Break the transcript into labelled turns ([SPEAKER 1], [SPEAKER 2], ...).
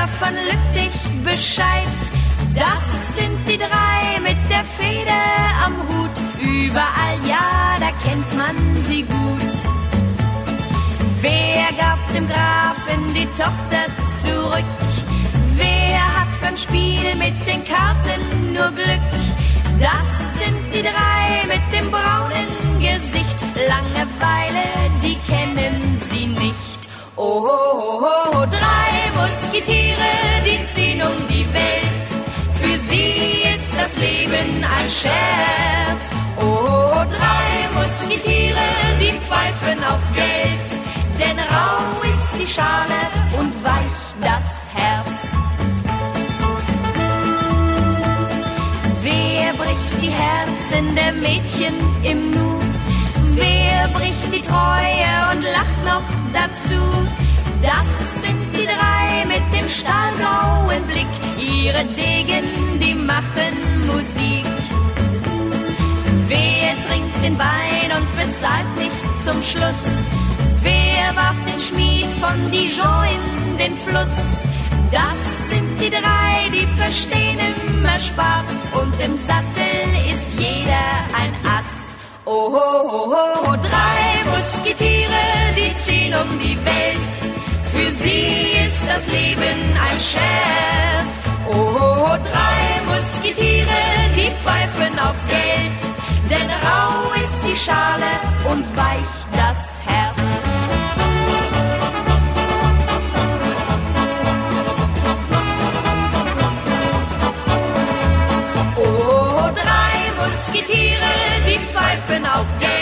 [SPEAKER 1] davon lügt dich Bescheid. Das sind die drei mit der Feder am Hut. Überall, ja, da kennt man sie gut. Wer gab dem Grafen die Tochter zurück? Wer hat beim Spiel mit den Karten nur Glück? Das sind die drei mit dem braunen Gesicht. Langeweile, die kennen sie nicht. Oh, oh, oh, oh, drei Musketiere, die ziehen um die Welt. Für sie ist das Leben ein Scherz. Oh, oh, oh, drei Musketiere, die pfeifen auf Geld. Denn rau ist die Schale und weich das Herz. Wer bricht die Herzen der Mädchen im Nu? Wer bricht die Treue und lacht noch dazu? Das sind die drei mit dem stahlblauen Blick. Ihre Degen, die machen Musik. Wer trinkt den Wein und bezahlt nicht zum Schluss? Wer warf den Schmied von Dijon in den Fluss? Das sind die drei, die verstehen immer Spaß. Und im Sattel ist jeder ein Ass. Oh, oh, oh, oh, drei Musketiere, die ziehen um die Welt. Für sie ist das Leben ein Scherz. Oh, oh, oh, drei Musketiere, die pfeifen auf Geld. Denn rau ist die Schale und weich das Herz. Oh, drei Musketiere, die pfeifen auf Geld.